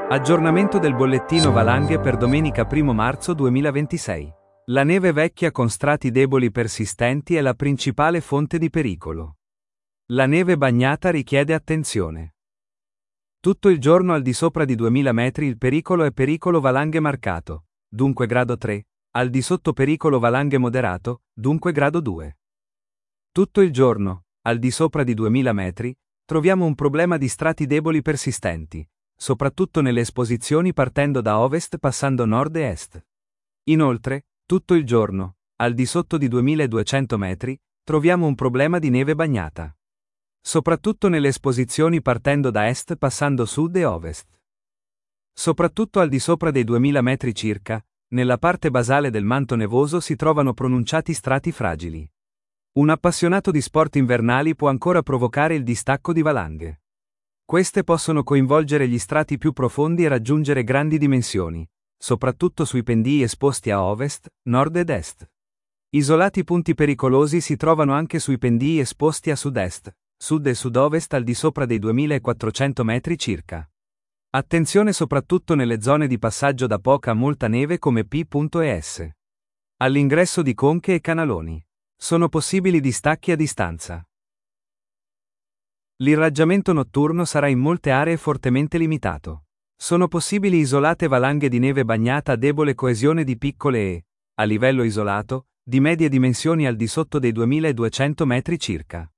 Aggiornamento del bollettino valanghe per domenica 1 marzo 2026. La neve vecchia con strati deboli persistenti è la principale fonte di pericolo. La neve bagnata richiede attenzione. Tutto il giorno al di sopra di 2000 metri il pericolo è pericolo valanghe marcato, dunque grado 3, al di sotto pericolo valanghe moderato, dunque grado 2. Tutto il giorno, al di sopra di 2000 metri, troviamo un problema di strati deboli persistenti, soprattutto nelle esposizioni partendo da ovest passando nord e est. Inoltre, tutto il giorno, al di sotto di 2200 metri, troviamo un problema di neve bagnata. Soprattutto nelle esposizioni partendo da est passando sud e ovest. Soprattutto al di sopra dei 2000 metri circa, nella parte basale del manto nevoso si trovano pronunciati strati fragili. Un appassionato di sport invernali può ancora provocare il distacco di valanghe. Queste possono coinvolgere gli strati più profondi e raggiungere grandi dimensioni, soprattutto sui pendii esposti a ovest, nord ed est. Isolati punti pericolosi si trovano anche sui pendii esposti a sud-est, sud e sud-ovest al di sopra dei 2400 metri circa. Attenzione soprattutto nelle zone di passaggio da poca a molta neve come P. e S. All'ingresso di conche e canaloni. Sono possibili distacchi a distanza. L'irraggiamento notturno sarà in molte aree fortemente limitato. Sono possibili isolate valanghe di neve bagnata a debole coesione di piccole e, a livello isolato, di medie dimensioni al di sotto dei 2200 metri circa.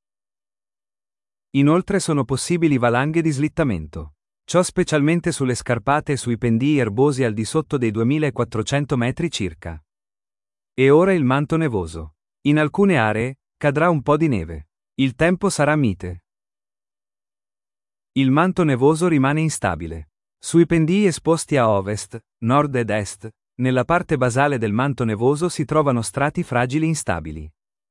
Inoltre sono possibili valanghe di slittamento. Ciò specialmente sulle scarpate e sui pendii erbosi al di sotto dei 2400 metri circa. E ora il manto nevoso. In alcune aree, cadrà un po' di neve. Il tempo sarà mite. Il manto nevoso rimane instabile. Sui pendii esposti a ovest, nord ed est, nella parte basale del manto nevoso si trovano strati fragili instabili.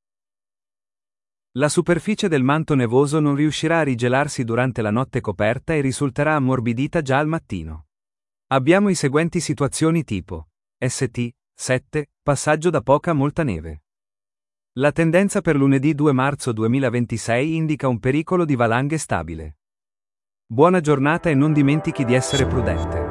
La superficie del manto nevoso non riuscirà a rigelarsi durante la notte coperta e risulterà ammorbidita già al mattino. Abbiamo i seguenti situazioni tipo ST 7, passaggio da poca a molta neve. La tendenza per lunedì 2 marzo 2026 indica un pericolo di valanghe stabile. Buona giornata e non dimentichi di essere prudente.